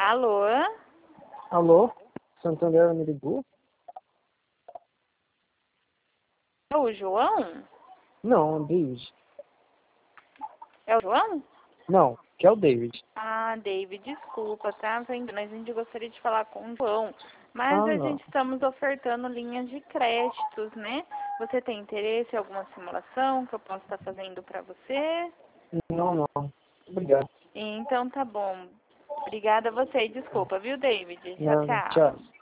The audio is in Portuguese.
Alô? Alô? Santander me ligou? É o João? Não, David. É o João? Não, que é o David. Ah, David, desculpa, tá? A gente gostaria de falar com o João, mas Ah, a não. gente estamos ofertando linhas de créditos, né? Você tem interesse em alguma simulação que eu possa estar fazendo para você? Não, não. Obrigado. Então tá bom. Obrigada a você e desculpa, viu, David? Tchau, Não, tchau. tchau.